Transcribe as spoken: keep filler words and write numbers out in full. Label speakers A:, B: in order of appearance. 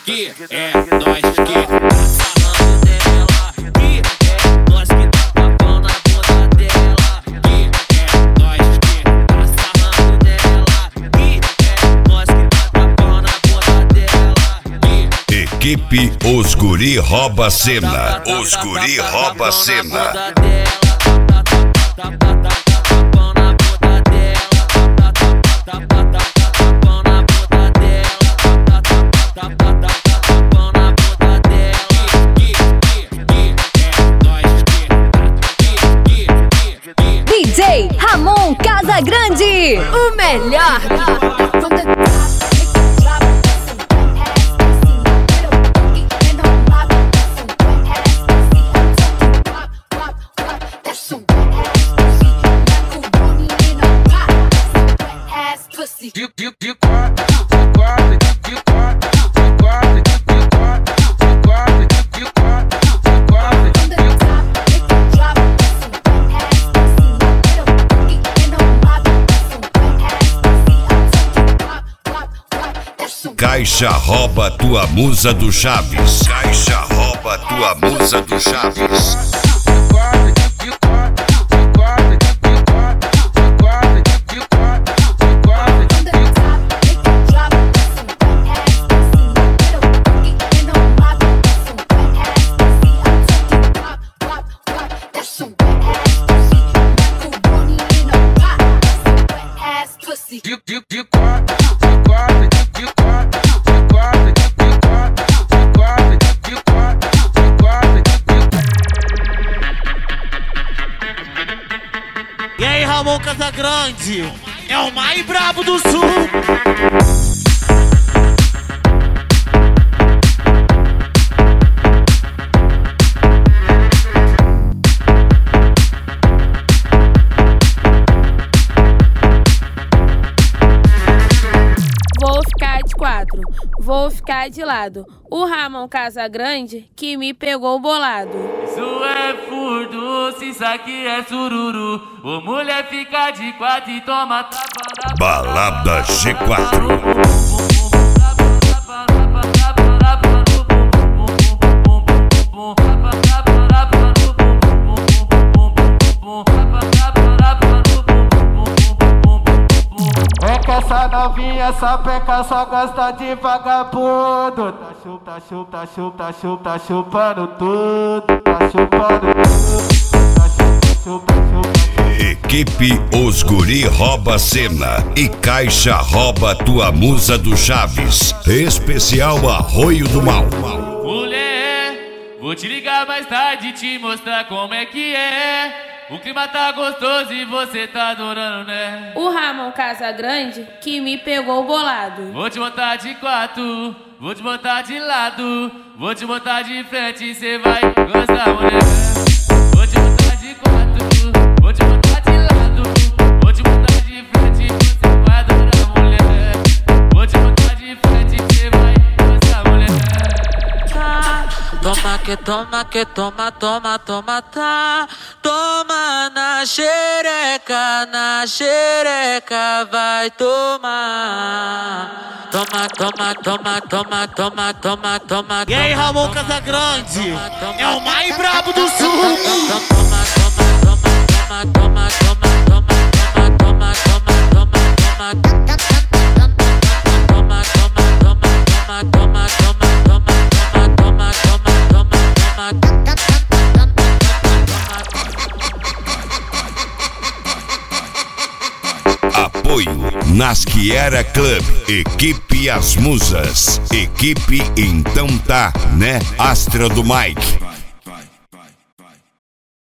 A: que é nós que tá sarrando dela, que é nós que tá papão na bunda dela, que é nós que tá sarrando dela, que é nós que tá papão na bunda dela.
B: Equipe Os Guri Rouba a Cena. Os Guri Rouba a Cena.
C: D J Ramon Casagrande, o melhor.
B: Caixa rouba tua musa do Chaves. Caixa rouba tua musa do Chaves.
D: E aí, Ramon Casagrande, é o mais brabo do sul.
E: Vou ficar de quatro, vou ficar de lado. O Ramon Casagrande que me pegou bolado.
F: Isso é furdo, isso aqui é sururu. Ô mulher fica de quatro e toma tapa na
B: Balada G quatro.
G: É que essa novinha, essa peca só gosta de vagabundo. Tá chupa, tá chupa, tá chupa, tá chupa, tá chupando tudo. Tá chupando tudo. Tá chupa, chupa, chupa.
B: Equipe Os Guri Rouba a Cena e Caixa rouba tua musa do Chaves. Especial Arroio do Mal.
F: Mulher, vou te ligar mais tarde e te mostrar como é que é. O clima tá gostoso e você tá adorando, né?
E: O Ramon Casagrande que me pegou bolado.
F: Vou te botar de quatro, vou te botar de lado, vou te botar de frente e cê vai gostar, mulher. Vou te botar de quatro, vou te botar de lado, vou te botar de frente e você vai adorar, mulher. Vou te botar de frente e cê vai gostar, mulher.
H: Toma que toma que toma, toma, toma, tá. Toma na xereca, na xereca vai tomar. Toma, toma, toma, toma, toma, toma, toma.
D: E aí, Ramon Casagrande, é o mais brabo do sul.
H: Toma, toma, toma, toma, toma, toma, toma, toma, toma, toma, toma.
B: Apoio Nasquiera Club. Equipe As Musas. Equipe Então Tá, né? Astra do Mike.